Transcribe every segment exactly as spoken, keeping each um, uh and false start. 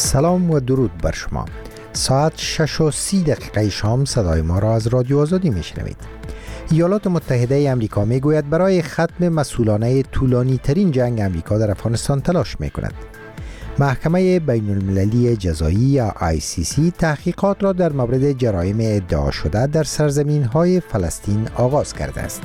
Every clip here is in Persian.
سلام و درود بر شما. ساعت شش و سی دقیقه شام صدای ما را از رادیو آزادی میشنوید. ایالات متحده امریکا میگوید برای ختم مسئولانه طولانی ترین جنگ امریکا در افغانستان تلاش میکند. محکمه بین المللی جزایی یا آی سی سی تحقیقات را در مورد جرایم ادعا شده در سرزمین های فلسطین آغاز کرده است.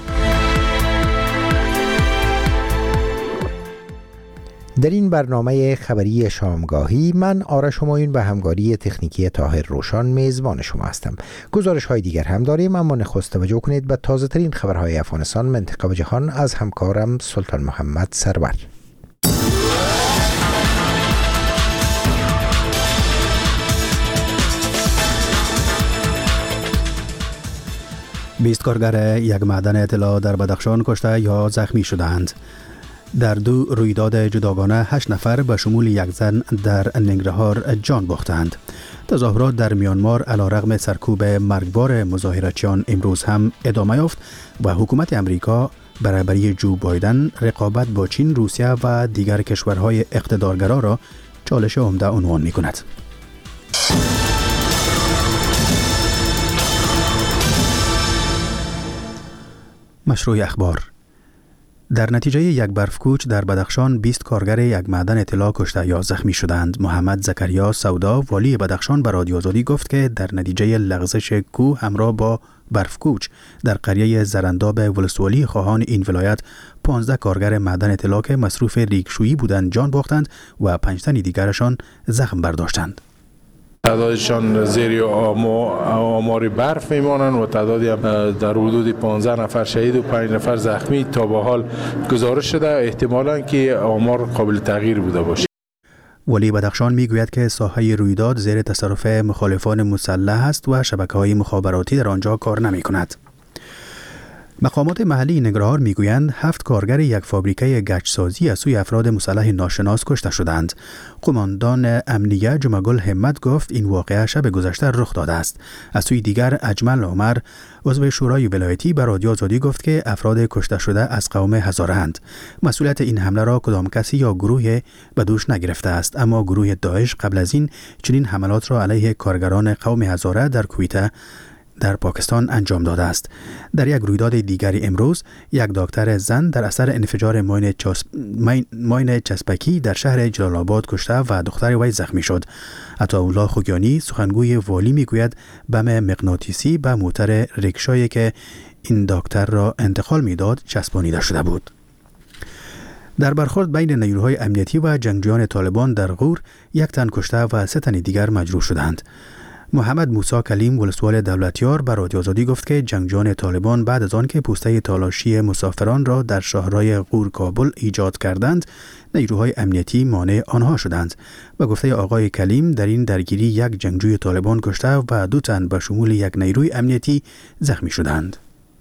در این برنامه خبری شامگاهی من آرش همایون به همکاری تکنیکی طاهر روشان میزبان شما هستم. گزارش های دیگر هم داریم، اما نخست توجه کنید به تازه ترین خبرهای افغانستان، منطقه و جهان از همکارم سلطان محمد سرور. بیست کارگر یک معدن طلا در بدخشان کشته یا زخمی شدند. در دو رویداد جداگانه هشت نفر به شمول یک زن در ننگرهار جان باختند. تظاهرات در میانمار علیرغم سرکوب مرگبار مظاهرچیان امروز هم ادامه یافت و حکومت امریکا برابری جو بایدن رقابت با چین، روسیه و دیگر کشورهای اقتدارگرا را چالش عمده عنوان می کند. مشروع اخبار. در نتیجه یک برفکوچ در بدخشان بیست کارگر یک معدن طلا کشته یا زخمی شدند. محمد زکریا سودا والی بدخشان به رادیو آزادی گفت که در نتیجه لغزش کوه همراه با برفکوچ در قریه زرنداب ولسوالی خواهان این ولایت پانزده کارگر معدن طلا که مصروف ریگشویی بودند جان باختند و پنج تن دیگرشان زخم برداشتند. تعدادشان زیر آمار برف میمانند و تعدادی در حدود پانزده نفر شهید و پنج نفر زخمی تا به حال گزارش شده، احتمالاً که آمار قابل تغییر بوده باشه. ولی بدخشان میگوید که ساحه رویداد زیر تصرف مخالفان مسلح است و شبکه‌های مخابراتی در آنجا کار نمی‌کند. مقامات محلی ننگرهار میگویند هفت کارگر یک فابریکه گچسازی از سوی افراد مسلح ناشناس کشته شدند. قماندان امنیه جمعگل همت گفت این واقعه شب گذشته رخ داده است. از سوی دیگر اجمل عمر عضو شورای ولایتی به رادیو آزادی گفت که افراد کشته شده از قوم هزاره‌اند. مسئولیت این حمله را کدام کسی یا گروه به دوش نگرفته است، اما گروه داعش قبل از این چنین حملات را علیه کارگران قوم هزاره در کویت در پاکستان انجام داده است. در یک رویداد دیگری امروز یک دکتر زن در اثر انفجار ماین, چاس... ماین چسبکی در شهر جلال آباد کشته و دختر وی زخمی شد. عطاالله خوگیانی سخنگوی والی میگوید بم مغناطیسی به موتر ریکشایی که این دکتر را انتقال میداد چسبانیده شده بود. در برخورد بین نیروهای امنیتی و جنگجویان طالبان در غور یک تن کشته و سه تن دیگر مجروح شدند. محمد موسی کلیم ولسوال دولتیار به رادیو آزادی گفت که جنگجویان طالبان بعد از آن که پوسته تالاشی مسافران را در شهرهای غور کابل ایجاد کردند، نیروهای امنیتی مانع آنها شدند. و گفته آقای کلیم در این درگیری یک جنگجوی طالبان کشته و دو تن به شمول یک نیروی امنیتی زخمی شدند.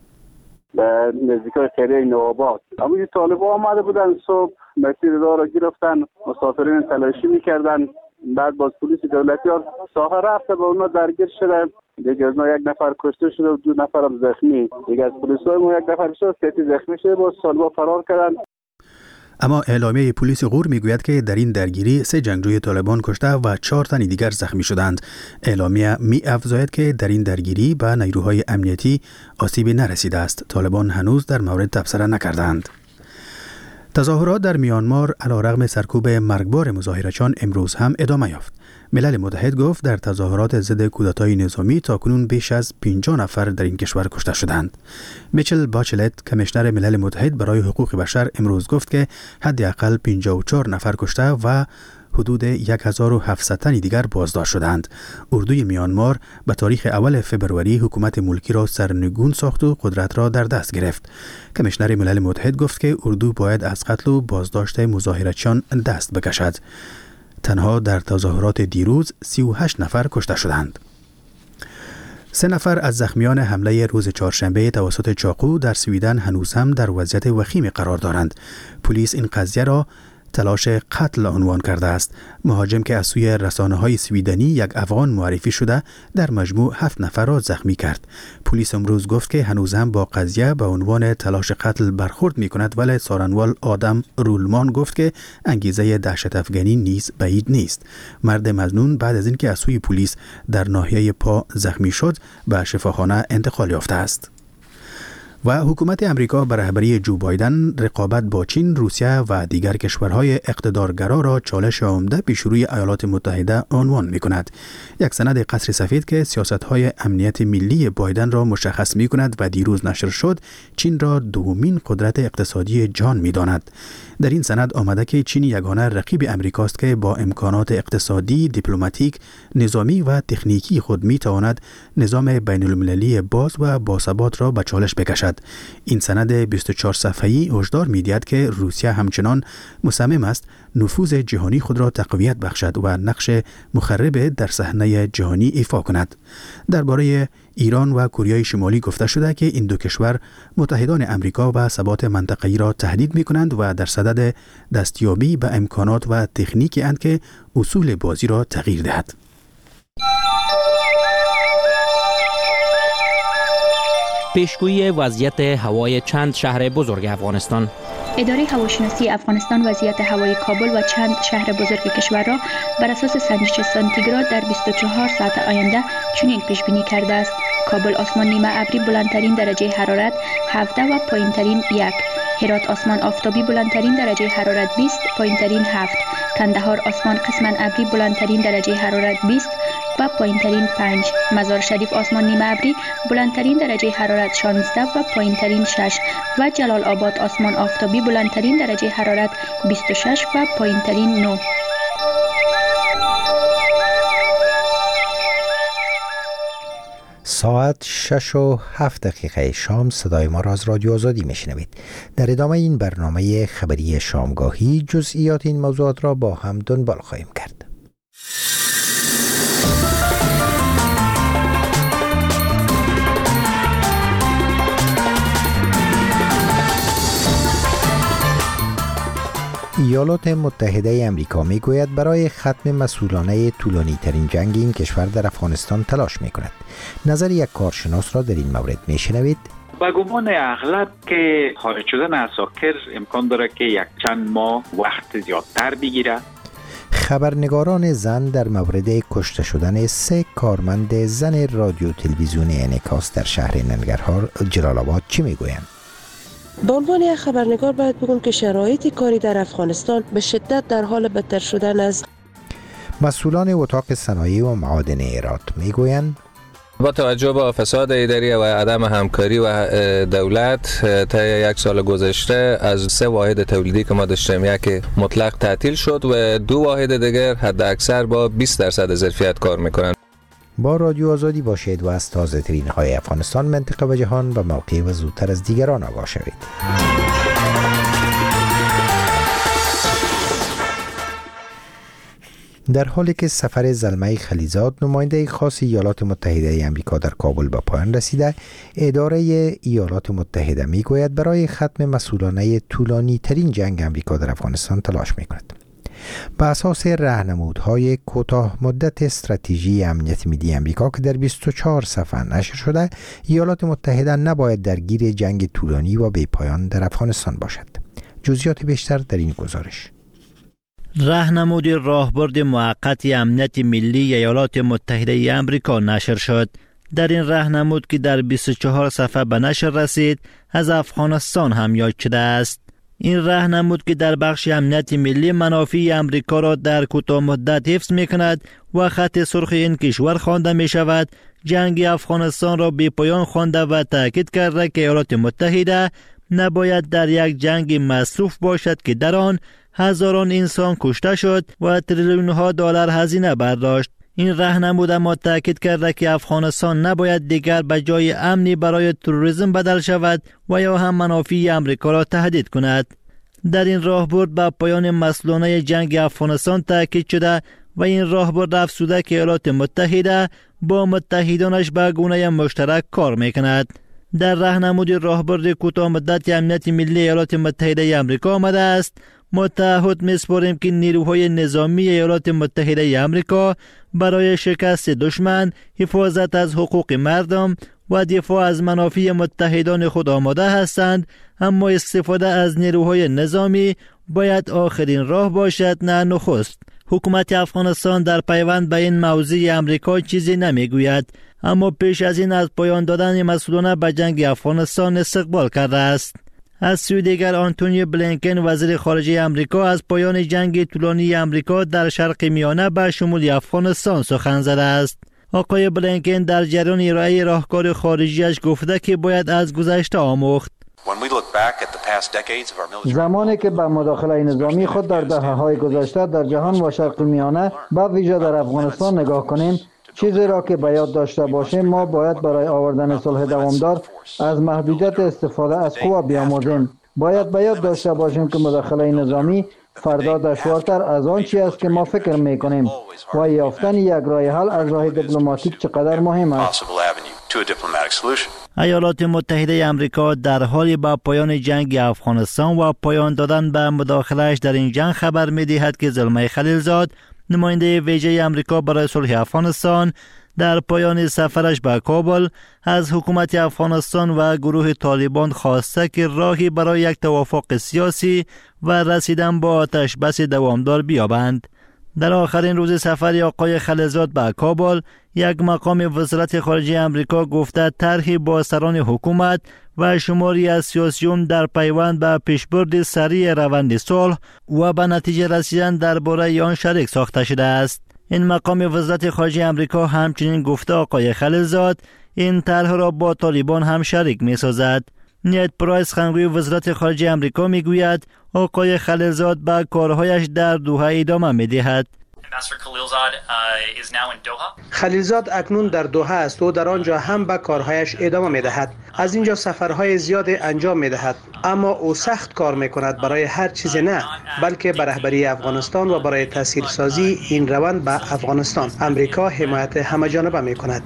به نزدیکای قریه نوآباد اما طالبان آمده بودن، صبح مسیر راه را گرفتن، مسافرین تلاشی می‌کردن. بعد باز پلیس دولتیار ساحه رفته با اونا درگیر شده. دیگه از ما یک نفر کشته شده و دو نفر هم زخمی. دیگه از پلیسای ما یک نفر شد، سه زخمی شده، باز طالبا فرار کردن. اما اعلامیه پلیس غور میگوید که در این درگیری سه جنگجوی طالبان کشته و چهار تن دیگر زخمی شدند. اعلامیه می افزاید که در این درگیری به نیروهای امنیتی آسیبی نرسیده است. طالبان هنوز در مورد تبصره نکردند. تظاهرات در میانمار علیرغم سرکوب مرگبار مظاهرچیان امروز هم ادامه یافت. ملل متحد گفت در تظاهرات ضد کودتای نظامی تاکنون بیش از پنجاه نفر در این کشور کشته شدند. میچل باچلت کمیشنر ملل متحد برای حقوق بشر امروز گفت که حداقل پنجاه و چهار نفر کشته و حدود هزار و هفتصد تن دیگر بازداشت شدند. اردوی میانمار به تاریخ اول فوریه حکومت ملکی را سرنگون ساخت و قدرت را در دست گرفت. کمیشنر ملل متحد گفت که اردو باید از قتل و بازداشت مظاهرچیان دست بکشد. تنها در تظاهرات دیروز سی و هشت نفر کشته شدند. سه نفر از زخمیان حمله روز چهارشنبه توسط چاقو در سویدن هنوز هم در وضعیت وخیم قرار دارند. پلیس این قضیه را تلاش قتل عنوان کرده است. مهاجم که از سوی رسانه‌های سویدنی یک افغان معرفی شده در مجموع هفت نفر را زخمی کرد. پلیس امروز گفت که هنوز هم با قضیه به عنوان تلاش قتل برخورد می کند، ولی سارنوال آدم رولمان گفت که انگیزه دهشت افغانی نیز بعید نیست. مرد مظنون بعد از اینکه از سوی پلیس در ناحیه پا زخمی شد به شفاخانه انتقال یافته است. و حکومت امریکا به رهبری جو بایدن رقابت با چین، روسیه و دیگر کشورهای اقتدارگرا را چالش عمده پیش روی ایالات متحده عنوان می کند. یک سند قصر سفید که سیاست‌های امنیت ملی بایدن را مشخص می کند و دیروز نشر شد، چین را دومین قدرت اقتصادی جهان می داند. در این سند آمده که چین یگانه رقیب امریکاست که با امکانات اقتصادی، دیپلماتیک، نظامی و تکنیکی خود می تواند نظام بین المللی باز و باثبات را به چالش بکشد. این سند بیست و چهار صفحه‌ای هشدار می‌دهد که روسیه همچنان مصمم است نفوذ جهانی خود را تقویت بخشد و نقش مخرب در صحنه جهانی ایفا کند. درباره ایران و کره شمالی گفته شده که این دو کشور متحدان امریکا و ثبات منطقه‌ای را تهدید می‌کنند و در صدد دستیابی به امکانات و تکنیکی اند که اصول بازی را تغییر دهد. پیشگویی وضعیت هوای چند شهر بزرگ افغانستان. اداره هواشناسی افغانستان وضعیت هوای کابل و چند شهر بزرگ کشور را بر اساس سنجش سانتیگراد در بیست و چهار ساعت آینده چنین پیش بینی کرده است: کابل آسمان نیمه ابری بلندترین درجه حرارت هفده و پایینترین یک، هرات آسمان آفتابی بلندترین درجه حرارت بیست، پایینترین هفت، کندهار آسمان قسما ابری بلندترین درجه حرارت بیست و پایینترین پنج، مزار شریف آسمان نیمه ابری بلندترین درجه حرارت شانزده و پایینترین شش و جلال آباد آسمان آفتابی بلندترین درجه حرارت بیست و شش و پایینترین نه. ساعت شش و هفت دقیقه شام صدای ما را از رادیو آزادی میشنوید. در ادامه این برنامه خبری شامگاهی جزئیات این موضوعات را با هم دنبال خواهیم کرد. ایالات متحده آمریکا میگوید برای ختم مسئولانه طولانی ترین جنگ این کشور در افغانستان تلاش میکند. نظر یک کارشناس را در این مورد میشنوید. با گمان اغلب که خارج شدن عساکر امکان داره که یک چند ماه وقت زیادتر بگیره. خبرنگاران زن در مورد کشته شدن سه کارمند زن رادیو تلویزیون انعکاس در شهر ننگرهار جلال آباد چی میگویند؟ به عنوان یک خبرنگار باید بگم که شرایط کاری در افغانستان به شدت در حال بدتر شدن است. مسئولان اتاق صنایع و معادن هرات میگویند با توجه به فساد اداری و عدم همکاری و دولت تا یک سال گذشته از سه واحد تولیدی که ما داشتیم یک مطلق تعطیل شد و دو واحد دیگر حد اکثر با بیست درصد ظرفیت کار میکنند. با رادیو آزادی باشید و از تازه ترین های افغانستان، منطقه و جهان به موقع و زودتر از دیگران آگاه شوید. در حالی که سفر زلمه خلیزاد نماینده خاص ایالات متحده آمریکا در کابل به پایان رسیده، اداره ایالات متحده میگوید برای ختم مسئولانه طولانی ترین جنگ آمریکا در افغانستان تلاش میکند. به اساس راهنمودهای کوتاه مدت استراتژی امنیت ملی آمریکا که در بیست و چهار صفحه نشر شده، ایالات متحده نباید درگیر جنگ طولانی و بی پایان در افغانستان باشد. جزئیات بیشتر در این گزارش. راهنمود راهبرد موقت امنیت ملی ایالات متحده آمریکا نشر شد. در این راهنمود که در بیست و چهار صفحه به نشر رسید، از افغانستان هم یاد شده است. این راهنمود که در بخش امنیت ملی منافع آمریکا را در کوتاه مدت حفظ می‌کند و خط سرخ این کشور خوانده می‌شود، جنگ افغانستان را بی پایان خوانده و تاکید کرده که ایالات متحده نباید در یک جنگ مصروف باشد که در آن هزاران انسان کشته شد و تریلیون ها دلار هزینه برداشت. این راهنمود اما تاکید کرده که افغانستان نباید دیگر به جای امنی برای تروریسم بدل شود و یا هم منافع آمریکا را تهدید کند. در این راهبرد به پایان مسئولانه جنگ افغانستان تاکید شده و این راهبرد افزوده که ایالات متحده با متحدانش به گونه مشترک کار میکند. در راهنمود راهبرد کوتاه مدت امنیت ملی ایالات متحده آمریکا آمده است: ما تعهد می‌سپاریم که نیروهای نظامی ایالات متحده آمریکا برای شکست دشمن، حفاظت از حقوق مردم و دفاع از منافع متحدان خود آماده هستند، اما استفاده از نیروهای نظامی باید آخرین راه باشد، نه نخست. حکومت افغانستان در پیوند به این موضوع امریکا چیزی نمیگوید، اما پیش از این از پایان دادن مسئولانه به جنگ افغانستان استقبال کرده است. از سوی دیگر آنتونی بلینکن وزیر خارجه امریکا از پایان جنگ طولانی امریکا در شرق میانه به شمول افغانستان سخن زده است. آقای بلینکن در جریان ارائه راهکار خارجیش گفته که باید از گذشته آموخت. زمانی که به مداخله نظامی خود در دهه‌های گذشته در جهان و شرق میانه به ویژه در افغانستان نگاه کنیم، چیزی را که به یاد داشته باشیم ما باید برای آوردن صلح دوامدار از محدودیت استفاده از قوا بیاموزیم. باید به یاد داشته باشیم که مداخله نظامی فردا دشوارتر از آن چیزی است که ما فکر می‌کنیم و یافتن یک راه حل از راه دیپلماتیک چقدر مهم است. ایالات متحده آمریکا در حال با پایان جنگ افغانستان و پایان دادن به مداخله‌اش در این جنگ خبر می‌دهد که زلمه خلیلزاد، نماینده ویژه آمریکا برای صلح افغانستان، در پایان سفرش به کابل از حکومت افغانستان و گروه طالبان خواسته که راهی برای یک توافق سیاسی و رسیدن با آتش بس دوامدار بیابند. در آخرین روز سفر آقای خلیلزاد به کابل، یک مقام وزارت خارجه آمریکا گفته طرحی با سران حکومت و شماری از سیاسیون در پیوند به پیشبرد سریع روند صلح و به نتیجه رسیدن درباره آن شریک ساخته شده است. این مقام وزارت خارجه آمریکا همچنین گفته آقای خلیلزاد این طرح را با طالبان هم شریک می سازد. نیت پرایس، سخنگوی وزارت خارجه آمریکا، می گوید آقای خلیلزاد به کارهایش در دوحه ادامه می دهد. خلیلزاد اکنون در دوحه است و در آنجا هم به کارهایش ادامه می دهد. از اینجا سفرهای زیادی انجام می دهد، اما او سخت کار می کند برای هر چیز، نه بلکه به رهبری افغانستان و برای تاثیرسازی این روند به افغانستان. امریکا حمایت همه جانبه می کند.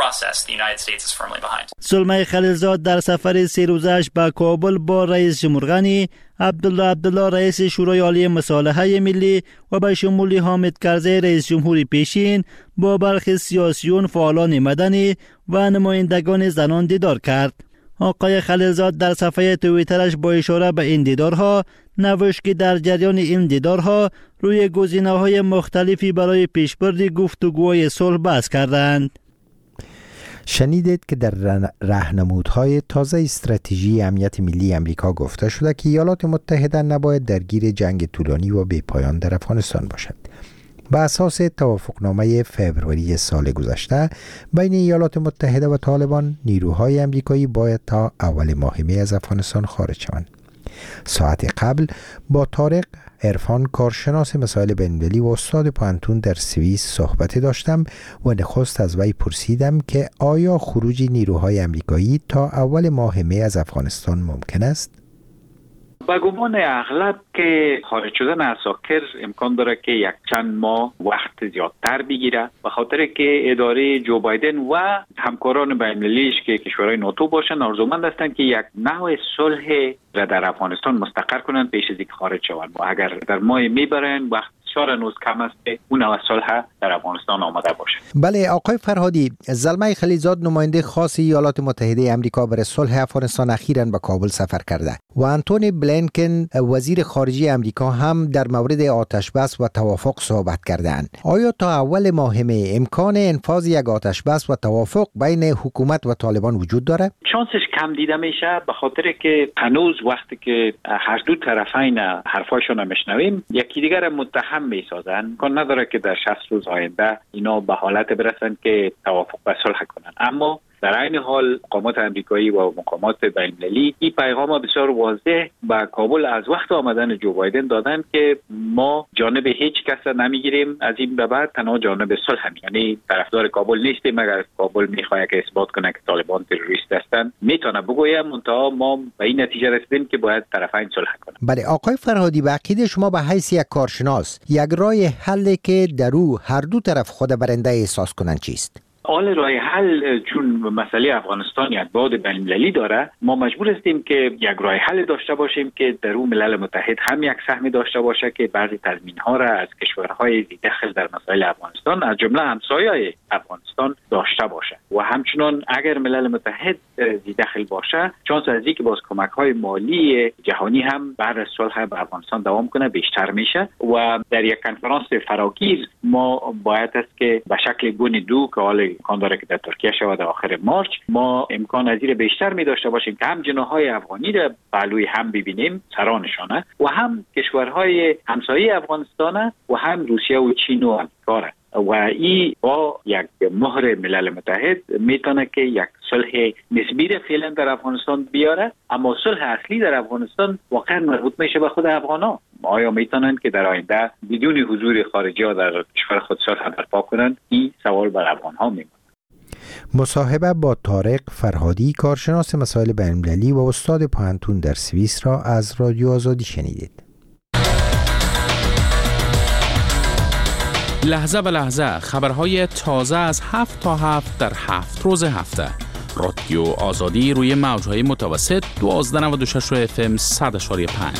زلمه خلیلزاد در سفر سه روزش به کابل با رئیس جمهور غنی، عبدالله عبدالله رئیس شورای عالی مصالحه ملی و به شمول حامد کرزی رئیس جمهوری پیشین با برخی سیاسیون، فعالان مدنی و نمایندگان زنان دیدار کرد. آقای خلیلزاد در صفحه توییترش با اشاره به این دیدارها نوشت که در جریان این دیدارها روی گزینه‌های مختلفی برای پیشبرد گفتگوهای صلح بحث کردند. شنیدید که در راهنمودهای تازه استراتژی امنیت ملی امریکا گفته شده که ایالات متحده نباید درگیر جنگ طولانی و بی پایان در افغانستان باشد. بر اساس توافقنامه فوریه سال گذشته بین ایالات متحده و طالبان، نیروهای امریکایی باید تا اول ماه می از افغانستان خارج شوند. ساعت قبل با طارق عرفان، کارشناس مسائل بین‌المللی و استاد پانتون در سوئیس صحبت داشتم و نخست از وی پرسیدم که آیا خروج نیروهای امریکایی تا اول ماه می از افغانستان ممکن است؟ با گمان اغلب که خارج شدن عساکر امکان داره که یک چند ماه وقت زیادتر بگیره، به خاطر که اداره جو بایدن و همکاران بین‌المللیش که کشورهای ناتو باشن آرزومند هستند که یک نوع صلح را در افغانستان مستقر کنند پیش از اینکه خارج شوند. و اگر در ماه می برن وقت چهار روز کم است که اون نوع صلح در افغانستان آماده باشه. بله آقای فرهادی، زلمه خلیلزاد نماینده خاص ایالات متحده آمریکا برای صلح افغانستان اخیراً به کابل سفر کرده و آنتونی بلینکن وزیر خارجه آمریکا هم در مورد آتش بس و توافق صحبت کردند. آیا تا اول ماه می امکان انفاذ یک آتش بس و توافق بین حکومت و طالبان وجود داره؟ شانسش کم دیده میشه، به خاطر که هنوز وقتی که هر دو طرفین حرفاشون میشنویم یکی دیگر متهم میسازن، امکان نداره که در شصت روز آینده اینا به حالت برسن که توافق و صلح کنن. اما در عین حال مقامات امریکایی و مقامات بین‌المللی این پیغام بسیار واضح به کابل از وقت آمدن جو بایدن دادن که ما جانب هیچ کس نمیگیریم، از این به بعد تنها جانب صلح، یعنی طرفدار کابل نیستیم. اگر کابل میخواد که اثبات کنه که طالبان تروریست هستن میتونه بگویم، منتها ما به این نتیجه رسیدیم که باید طرفین صلح کنن. بله آقای فرهادی، به عقیده شما به حیث یک کارشناس یک راه حلی که در او هر دو طرف خود برنده احساس کنن چیست؟ حال راه حل چون مسئله افغانستان یک بعد بین‌المللی داره، ما مجبور هستیم که یک راه حل داشته باشیم که در اون ملل متحد هم یک سهمی داشته باشه که بعضی تضمین‌ها را از کشورهای دخل در مسائل افغانستان از جمله همسایه‌های افغانستان داشته باشه و همچنان اگر ملل متحد دخل باشه چانس از اینکه باز کمک‌های مالی جهانی هم بعد از صلح به افغانستان دوام کنه بیشتر میشه و در یک کنفرانس فراگیر ما باید است که به شکل گون دو که حال امکان داره که در ترکیه شود در آخر مارچ ما امکان از این بیشتر می داشته باشیم که هم جناح‌های افغانی را پهلوی هم ببینیم سرانشانه و هم کشورهای همسایه افغانستان و هم روسیه و چین و امریکا و این با یک مهر ملل متحد میتونه که یک صلح نسبی را فعلا در افغانستان بیاره، اما صلح اصلی در افغانستان واقعا مربوط میشه به خود افغانا. آیا میتونن که در آینده بدون حضور خارجی ها در کشور خود صلح برپا کنن؟ این سوال بر افغان ها میمونه. مصاحبه با طارق فرهادی، کارشناس مسائل بین‌المللی و استاد پوهنتون در سوئیس را از رادیو آزادی شنیدید. لحظه به لحظه خبرهای تازه از هفت تا هفت در هفت روز هفته. رادیو آزادی روی موجهای متوسط دوازده نود و شش اف ام صد اشاری پنج.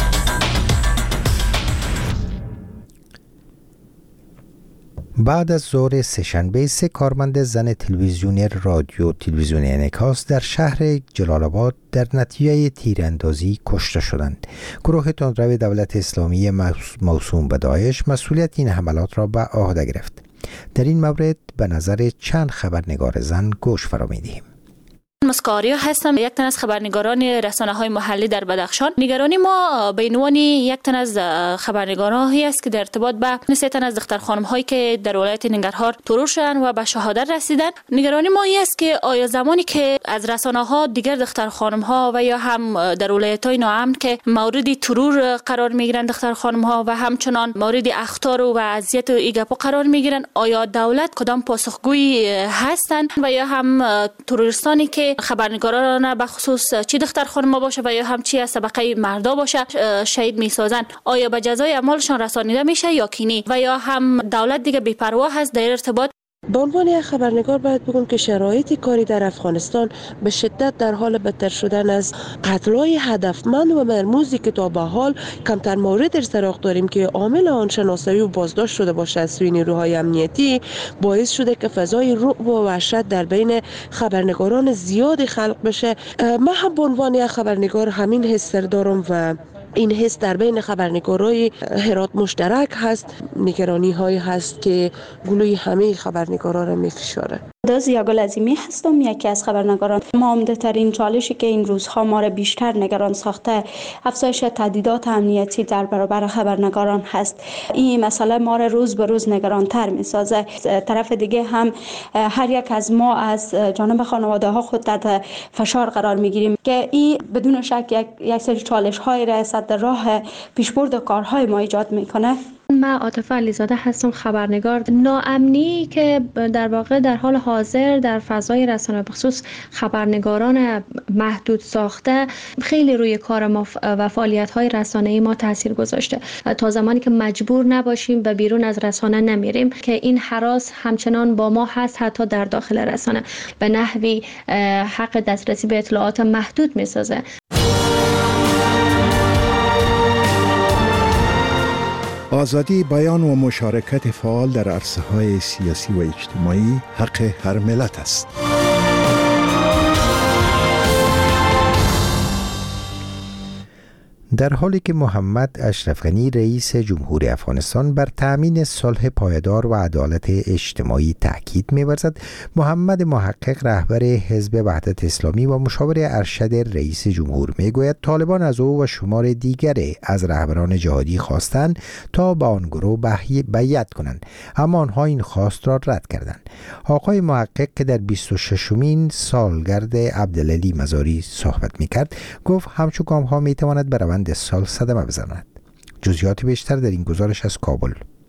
بعد از ظهر سه‌شنبه سه کارمند زن تلویزیون رادیو تلویزیون انعکاس در شهر جلال آباد در نتیجه تیراندازی کشته شدند. گروه تندرو دولت اسلامی موسوم به داعش مسئولیت این حملات را به عهده گرفت. در این مورد به نظر چند خبرنگار زن گوش فرا می‌دهیم. مسکاریا هستم، یک تن از خبرنگاران رسانه‌های محلی در بدخشان. نگرانی ما به عنوان یک تن از خبرنگارانی است که در ارتباط به سه تن از دختر خانم‌هایی که در ولایت ننگرهار ترور شدند و به شهادت رسیدند. نگرانی ما این است که آیا زمانی که از رسانه‌ها دیگر دختر خانم‌ها و یا هم در ولایت‌های ناامن که مورد ترور قرار می‌گیرند دختر خانم‌ها و همچنان مورد اخطار و اذیت و ایگاپو قرار می‌گیرند، آیا دولت کدام پاسخگویی هستند و یا هم تروریستانی که خبرنگاران به خصوص چی دختر خانم‌ها باشه و یا هم چی از طبقه مردا باشه شهید میسازن، آیا به جزای اعمالشان رسانیده میشه یا کی و یا هم دولت دیگه بی‌پروا هست در ارتباط؟ به عنوان یک خبرنگار باید بگم که شرایط کاری در افغانستان به شدت در حال بدتر شدن از قتل‌های هدفمند و مرموزی که تا به حال کمتر مورد در سراغ داریم که عامل آن شناسایی و بازداشت شده باشه از سوی نیروهای امنیتی باعث شده که فضای رعب و وحشت در بین خبرنگاران زیادی خلق بشه. من هم به عنوان یک خبرنگار همین حس دارم و این حس در بین خبرنگارای هرات مشترک هست. نگرانی های هست که گلوی همه خبرنگاران را میفشاره. دازیا گلعظیمی هستم، یکی از خبرنگاران. ما عمده ترین چالشی که این روزها ما را بیشتر نگران ساخته افزایش تهدیدات امنیتی در برابر خبرنگاران هست. این مسئله ما را روز به روز نگران تر می سازه. طرف دیگه هم هر یک از ما از جانب خانواده ها خود تحت فشار قرار می گیریم که این بدون شک یک, یک سری چالش های را در راه پیشبرد کارهای ما ایجاد میکنه. من عاطفه علیزاده هستم، خبرنگار. ناامنی که در واقع در حال حاضر در فضای رسانه بخصوص خبرنگاران محدود ساخته خیلی روی کار ما و فعالیت‌های رسانه‌ای ما تاثیر گذاشته. تا زمانی که مجبور نباشیم و بیرون از رسانه نمیریم که این هراس همچنان با ما هست، حتی در داخل رسانه به نحوی حق دسترسی به اطلاعات محدود می‌سازه. آزادی بیان و مشارکت فعال در عرصه‌های سیاسی و اجتماعی حق هر ملت است. در حالی که محمد اشرف غنی رئیس جمهوری افغانستان بر تأمین صلح پایدار و عدالت اجتماعی تاکید می‌ورزد، محمد محقق رهبر حزب وحدت اسلامی و مشاور ارشد رئیس جمهور میگوید طالبان از او و شمار دیگری از رهبران جهادی خواستند تا با آن گروه بیعت کنند، اما آنها این خواست را رد کردند. آقای محقق که در بیست و ششمین سالگرد عبدالعلی مزاری صحبت می‌کرد گفت همچون گام‌ها می‌تواند بر روند سال صدمه بزند. جزئیات بیشتر در این گزارش از کابل.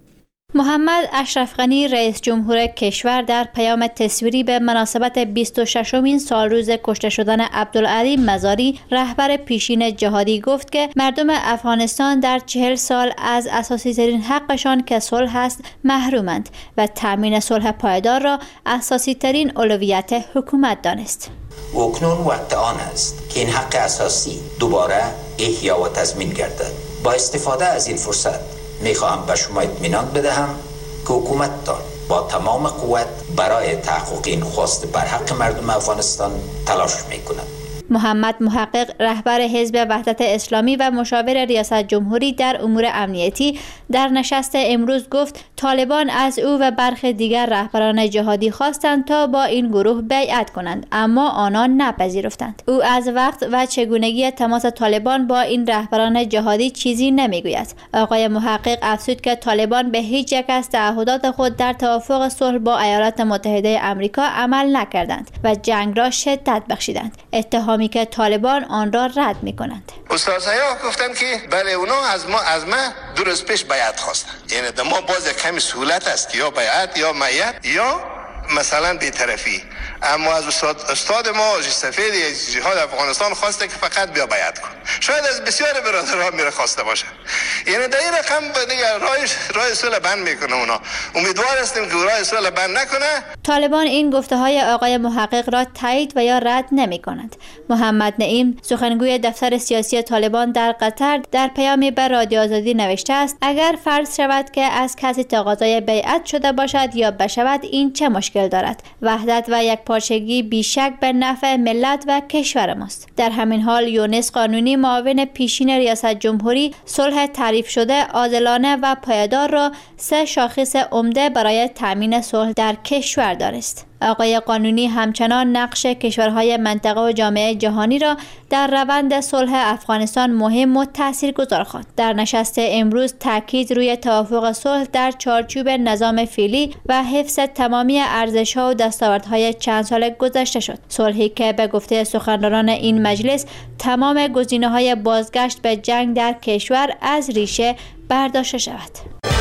محمد اشرف غنی رئیس جمهور کشور در پیام تصویری به مناسبت بیست و ششمین سالروز کشته شدن عبدالعلی مزاری رهبر پیشین جهادی گفت که مردم افغانستان در چهل سال از اساسی ترین حقشان که صلح است محرومند و تامین صلح پایدار را اساسی ترین اولویت حکومت دانست. و اکنون وقت آن است که این حق اساسی دوباره احیا و تضمین گردد. با استفاده از این فرصت میخواهم به شما اطمینان بدهم که حکومتتان با تمام قوت برای تحقق این خواست بر حق مردم افغانستان تلاش میکند. محمد محقق رهبر حزب وحدت اسلامی و مشاور ریاست جمهوری در امور امنیتی در نشست امروز گفت طالبان از او و برخی دیگر رهبران جهادی خواستند تا با این گروه بیعت کنند، اما آنان نپذیرفتند. او از وقت و چگونگی تماس طالبان با این رهبران جهادی چیزی نمیگوید. آقای محقق افزود که طالبان به هیچ یک از تعهدات خود در توافق صلح با ایالات متحده آمریکا عمل نکردند و جنگ را شدت بخشیدند. اتهام که طالبان آن را رد می کنند. استادها گفتند که بله اونا از ما از ما دو روز پیش بیعت خواستند. یعنی در ما باز کمی سهولت است یا بیعت یا میعت یا مثلا بی‌طرفی. اما از استاد استاد ما سفیر جهاد افغانستان خواسته که فقط بیا بیعت کن. شاید از بسیار برادرها میره خواسته باشه. یعنی در این رقم دیگه راه راه صلح بند میکنه اونا. امیدوار هستیم که راه صلح بند نکنه. طالبان این گفته های آقای محقق را تایید و یا رد نمی کنند. محمد نعیم سخنگوی دفتر سیاسی طالبان در قطر در پیامی به رادیو آزادی نوشته است اگر فرض شود که از کسی تقاضای بیعت شده باشد یا بشود این چه مشکل دارد؟ وحدت و یک پارچگی بیشک به نفع ملت و کشور ماست. در همین حال یونس قانونی معاون پیشین ریاست جمهوری صلح تعریف شده عادلانه و پایدار را سه شاخص عمده برای تامین صلح در کشور دانست. آقای قانونی همچنان نقش کشورهای منطقه و جامعه جهانی را در روند صلح افغانستان مهم و تاثیرگذار خواند. در نشست امروز تاکید روی توافق صلح در چارچوب نظام فعلی و حفظ تمامی ارزش‌ها و دستاوردهای چند سال گذشته شد. صلحی که به گفته سخنرانان این مجلس تمام گزینه‌های بازگشت به جنگ در کشور از ریشه برداشته شود.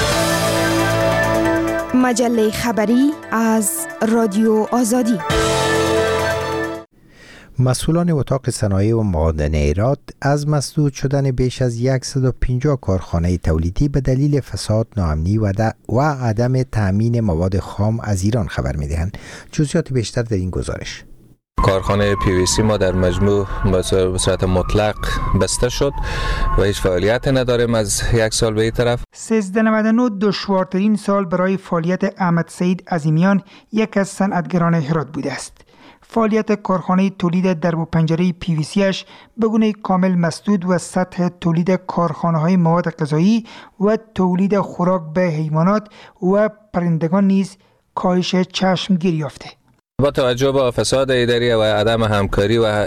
مجله خبری از رادیو آزادی. مسئولان اتاق صنایع و معادن ایراد از مسدود شدن بیش از صد و پنجاه کارخانه تولیدی به دلیل فساد، ناامنی و, و عدم تأمین مواد خام از ایران خبر می‌دهند. جزئیات بیشتر در این گزارش. کارخانه پی وی سی ما در مجموع به صورت مطلق بسته شد و هیچ فعالیت نداریم از یک سال به این طرف. سیزده نود و نه دشوارترین سال برای فعالیت احمد سعید عظیمیان، یک از صنعتگران هرات بوده است. فعالیت کارخانه تولید درب و پنجره پی وی سی اش به گونه کامل مسدود و سطح تولید کارخانه‌های مواد غذایی و تولید خوراک به حیوانات و پرندگان نیز کاهش چشمگیر یافته. با توجه به فساد اداری و عدم همکاری و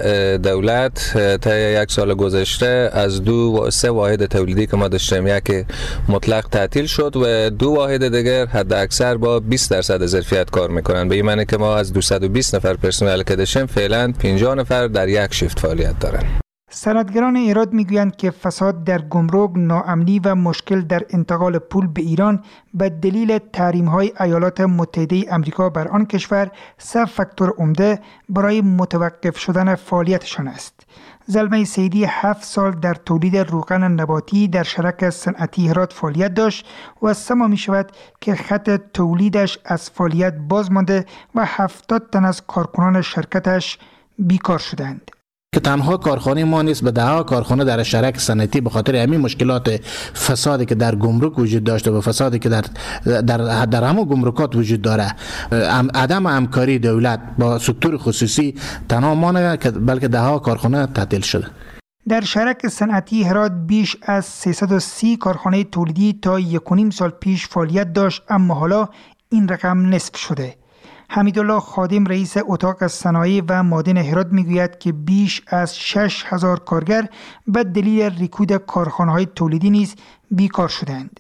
دولت تا یک سال گذشته از دو و سه واحد تولیدی که ما داشتیم یک مطلق تعطیل شد و دو واحد دیگر حد اکثر با بیست درصد ظرفیت کار میکنن. به این معنی که ما از دویست و بیست نفر پرسنل که داشتیم فعلا پنجاه نفر در یک شیفت فعالیت دارن. صنعتگران ایراد میگویند که فساد در گمرک، ناامنی و مشکل در انتقال پول به ایران به دلیل تحریم‌های ایالات متحده آمریکا بر آن کشور سه فاکتور عمده برای متوقف شدن فعالیتشان است. زلمه سیدی هفت سال در تولید روغن نباتی در شرک صنعتی هرات فعالیت داشت و سه ماه می شود که خط تولیدش از فعالیت باز مانده و هفتاد تن از کارکنان شرکتش بیکار شدند. که تنها کارخانه ما نیست، به دهها کارخانه در شرک صنعتی به خاطر همین مشکلات فسادی که در گمرک وجود داشته و فسادی که در در در همه گمرکات وجود داره، عدم همکاری دولت با سکتور خصوصی تنها ما نه که بلکه دهها کارخانه تعطیل شده. در شرک صنعتی هرات بیش از سیصد و سی کارخانه تولیدی تا یک و نیم سال پیش فعالیت داشت، اما حالا این رقم نصف شده. حمیدالله خادم رئیس اتاق صنایع و معادن هرات میگوید که بیش از شش هزار کارگر به دلیل رکود کارخانه‌های تولیدی نیز بیکار شدند.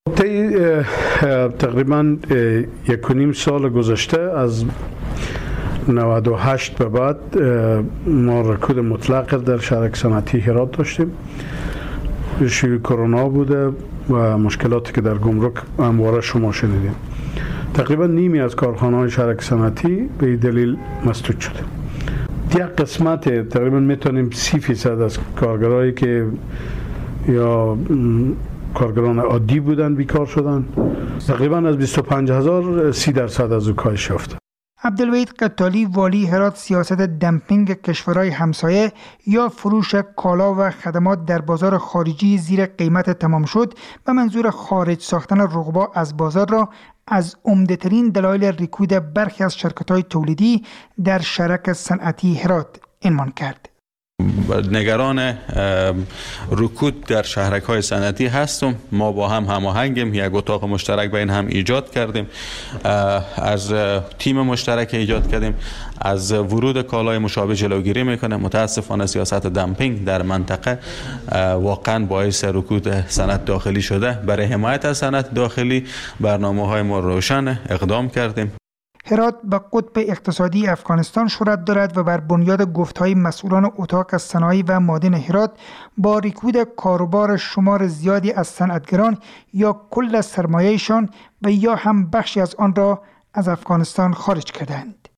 تقریبا یک و نیم سال گذشته از نود و هشت به بعد ما رکود مطلق در شرک صنعتی هرات داشتیم ایشوی کرونا بوده و مشکلاتی که در گمرک همواره شما شنیدیم. تقریبا نیمی از کارخانه‌های شرک صنعتی به این دلیل مسدود شده. یک قسمت تقریبا میتونیم سی فیصد از کارگرایی که یا کارگران عادی بودن بیکار شدن، تقریبا از بیست و پنج هزار سی درصد از او کاهش یافته. عبدالوحید قتالی والی هرات سیاست دمپینگ کشورهای همسایه یا فروش کالا و خدمات در بازار خارجی زیر قیمت تمام شد به منظور خارج ساختن رقبا از بازار را از عمده‌ترین دلایل رکود برخی از شرکت‌های تولیدی در شرک صنعتی هرات عنوان کرد. نگران رکود در شهرک‌های صنعتی هستم. ما با هم هماهنگیم، یک اتاق مشترک بین هم ایجاد کردیم، از تیم مشترک ایجاد کردیم، از ورود کالای مشابه جلوگیری میکنه. متاسفانه سیاست دمپینگ در منطقه واقعا باعث رکود صنعت داخلی شده. برای حمایت از صنعت داخلی برنامه‌های ما روشن اقدام کردیم. هرات به قطب اقتصادی افغانستان شهرت دارد و بر بنیاد گفتهای مسئولان اتاق صنایع و معدن هرات با رکود کاروبار شمار زیادی از صنعتگران یا کل سرمایه‌شان و یا هم بخشی از آن را از افغانستان خارج کردند.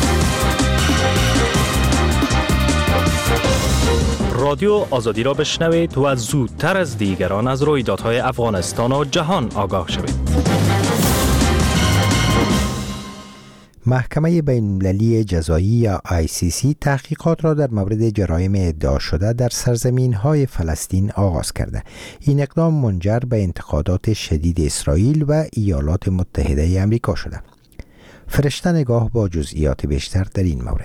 رادیو آزادی را بشنوید و زودتر از دیگران از رویدادهای افغانستان و جهان آگاه شوید. محکمه بین‌المللی جزایی یا آی سی سی تحقیقات را در مورد جرایم ادعا شده در سرزمین‌های فلسطین آغاز کرده. این اقدام منجر به انتقادات شدید اسرائیل و ایالات متحده آمریکا شده. فرشته نگاه با جزئیات بیشتر در این مورد.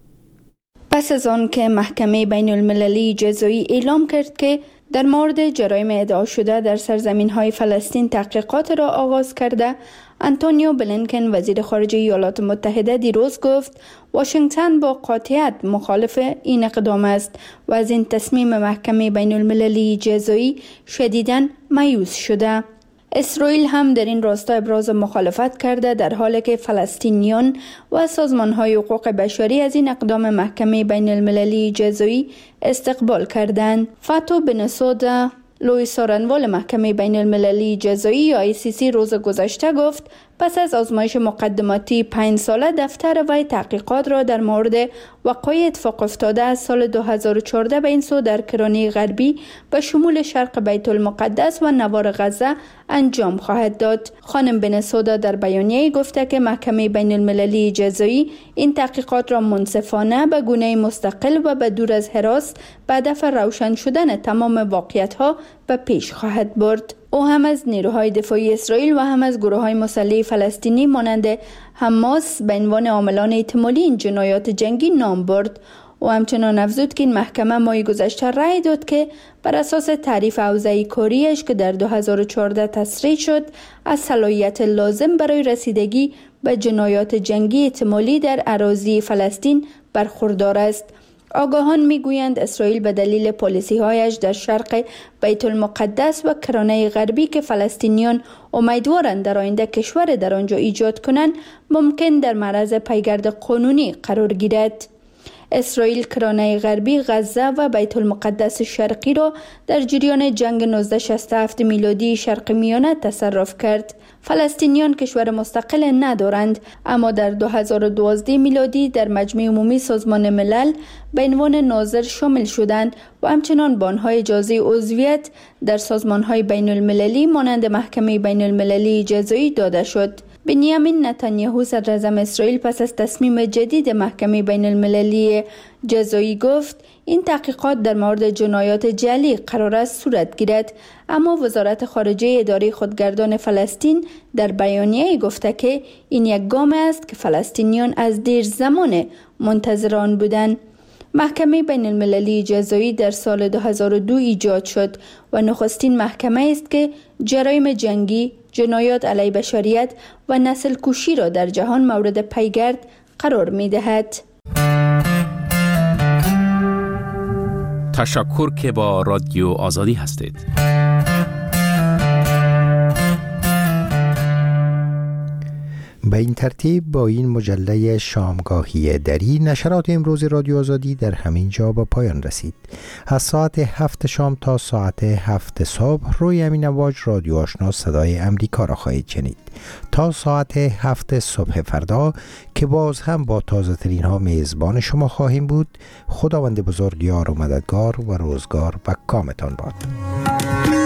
پس از آن که محکمه بین‌المللی جزایی اعلام کرد که در مورد جرایم ادعا شده در سرزمین‌های فلسطین تحقیقات را آغاز کرده، آنتونیو بلینکن وزیر خارجه ایالات متحده دیروز گفت واشنگتن با قاطعیت مخالف این اقدام است و از این تصمیم محکمه بین‌المللی جزایی شدیداً مایوس شده. اسرائیل هم در این راستا ابراز مخالفت کرده، در حالی که فلسطینیان و سازمان‌های حقوق بشری از این اقدام محکمه بین‌المللی جزایی استقبال کردند. فاتو بنسودا لوی سارنوال محکمه بین‌المللی جزایی یا آی سی سی روز گذشته گفت پس از آزمایش مقدماتی پنج ساله دفتر وی تحقیقات را در مورد وقایع اتفاق افتاده از سال دو هزار و چهارده به این سو در کرانه غربی به شمول شرق بیت المقدس و نوار غزه انجام خواهد داد. خانم بنسودا در بیانیه گفته که محکمه بین‌المللی جزایی این تحقیقات را منصفانه به گونه مستقل و به دور از هراس به هدف روشن شدن تمام واقعیت‌ها به پیش خواهد برد. او هم از نیروهای دفاعی اسرائیل و هم از گروه‌های مسلح فلسطینی مانند حماس به عنوان عاملان احتمالی این جنایات جنگی نام برد. او همچنان افزود که این محکمه ماه گذشته رأی داد که بر اساس تعریف حوزه کاریش که در دو هزار و چهارده تصریح شد از صلاحیت لازم برای رسیدگی به جنایات جنگی احتمالی در اراضی فلسطین برخوردار است. آگاهان میگویند اسرائیل به دلیل پالیسی‌هایش در شرق بیت المقدس و کرانه غربی که فلسطینیان امیدوارند در آینده کشور در آنجا ایجاد کنند ممکن در معرض پیگرد قانونی قرار گیرد. اسرائیل کرانه غربی، غزه و بیت المقدس شرقی را در جریان جنگ نوزده شصت و هفت میلادی شرق میانه تصرف کرد. فلسطینیان کشور مستقل ندارند، اما در دو هزار و دوازده میلادی در مجمع عمومی سازمان ملل به عنوان ناظر شامل شدند و همچنان به آنها اجازه عضویت در سازمان‌های بین‌المللی مانند محکمه بین‌المللی جزایی داده شد. بنیامین نتانیاهو صدراعظم اسرائیل پس از تصمیم جدید محکمه بین‌المللی جزایی گفت این تحقیقات در مورد جنایات جعلی قرار است صورت گیرد، اما وزارت خارجه اداره خودگردان فلسطین در بیانیه گفته که این یک گام است که فلسطینیان از دیر زمان منتظر آن بودند. محکمه بین‌المللی جزایی در سال دو هزار و دو ایجاد شد و نخستین محکمه است که جرایم جنگی، جنایات علیه بشریت و نسل کشی را در جهان مورد پیگرد قرار می دهد. تشکر که با رادیو آزادی هستید. به این ترتیب با این مجله شامگاهی دری نشرات امروز رادیو آزادی در همین جا به پایان رسید. از ساعت هفت شام تا ساعت هفت صبح روی همین امواج رادیو آشنا صدای امریکا را خواهید شنید تا ساعت هفت صبح فردا که باز هم با تازه ترین ها میزبان شما خواهیم بود. خداوند بزرگ یار و مددگار و روزگار و کامتان باد.